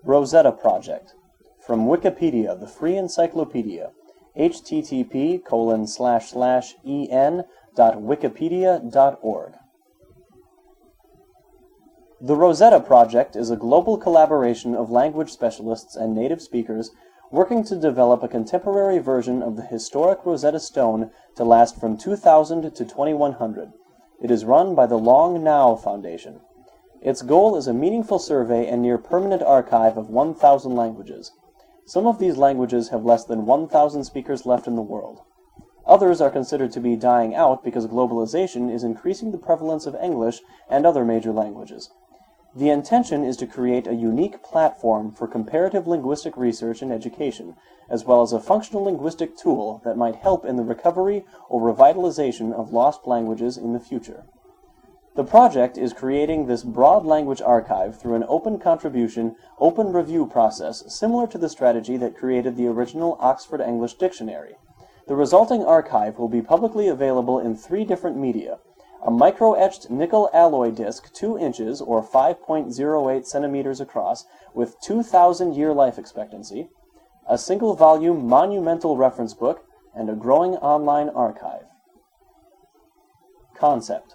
Rosetta Project. From Wikipedia, the free encyclopedia. http://en.wikipedia.org. The Rosetta Project is a global collaboration of language specialists and native speakers working to develop a contemporary version of the historic Rosetta Stone to last from 2000 to 2100. It is run by the Long Now Foundation. Its goal is a meaningful survey and near-permanent archive of 1,000 languages. Some of these languages have less than 1,000 speakers left in the world. Others are considered to be dying out because globalization is increasing the prevalence of English and other major languages. The intention is to create a unique platform for comparative linguistic research and education, as well as a functional linguistic tool that might help in the recovery or revitalization of lost languages in the future. The project is creating this broad language archive through an open contribution, open review process similar to the strategy that created the original Oxford English Dictionary. The resulting archive will be publicly available in 3 different media: a micro-etched nickel alloy disc 2 inches or 5.08 centimeters across with 2,000-year life expectancy, a single-volume monumental reference book, and a growing online archive. Concept: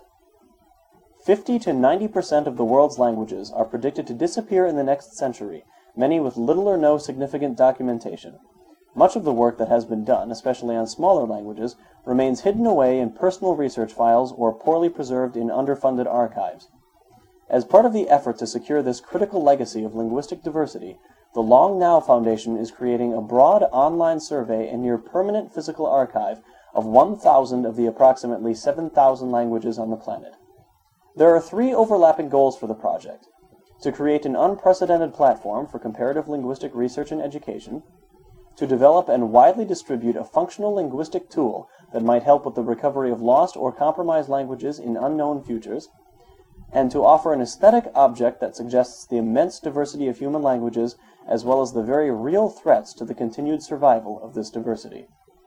50 to 90% of the world's languages are predicted to disappear in the next century, many with little or no significant documentation. Much of the work that has been done, especially on smaller languages, remains hidden away in personal research files or poorly preserved in underfunded archives. As part of the effort to secure this critical legacy of linguistic diversity, the Long Now Foundation is creating a broad online survey and near-permanent physical archive of 1,000 of the approximately 7,000 languages on the planet. There are 3 overlapping goals for the project: to create an unprecedented platform for comparative linguistic research and education, to develop and widely distribute a functional linguistic tool that might help with the recovery of lost or compromised languages in unknown futures, and to offer an aesthetic object that suggests the immense diversity of human languages as well as the very real threats to the continued survival of this diversity.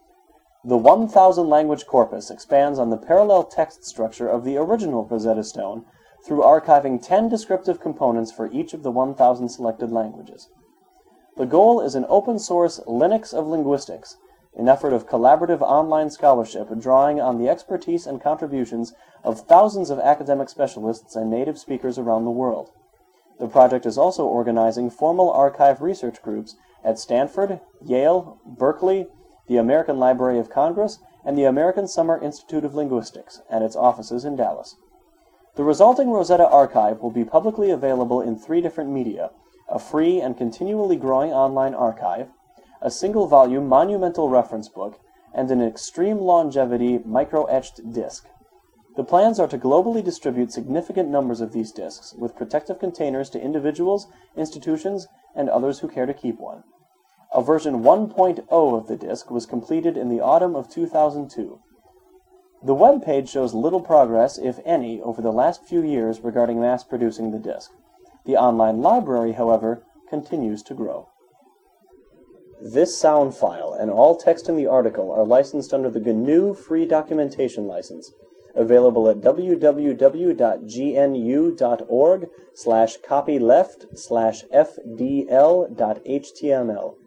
The 1,000 language corpus expands on the parallel text structure of the original Rosetta Stone through archiving 10 descriptive components for each of the 1,000 selected languages. The goal is an open-source Linux of linguistics, an effort of collaborative online scholarship drawing on the expertise and contributions of thousands of academic specialists and native speakers around the world. The project is also organizing formal archive research groups at Stanford, Yale, Berkeley, the American Library of Congress, and the American Summer Institute of Linguistics at its offices in Dallas. The resulting Rosetta archive will be publicly available in 3 different media: a free and continually growing online archive, a single-volume monumental reference book, and an extreme longevity micro-etched disc. The plans are to globally distribute significant numbers of these discs, with protective containers to individuals, institutions, and others who care to keep one. A version 1.0 of the disc was completed in the autumn of 2002. The web page shows little progress, if any, over the last few years regarding mass-producing the disc. The online library, however, continues to grow. This sound file and all text in the article are licensed under the GNU Free Documentation License, available at www.gnu.org/copyleft/fdl.html.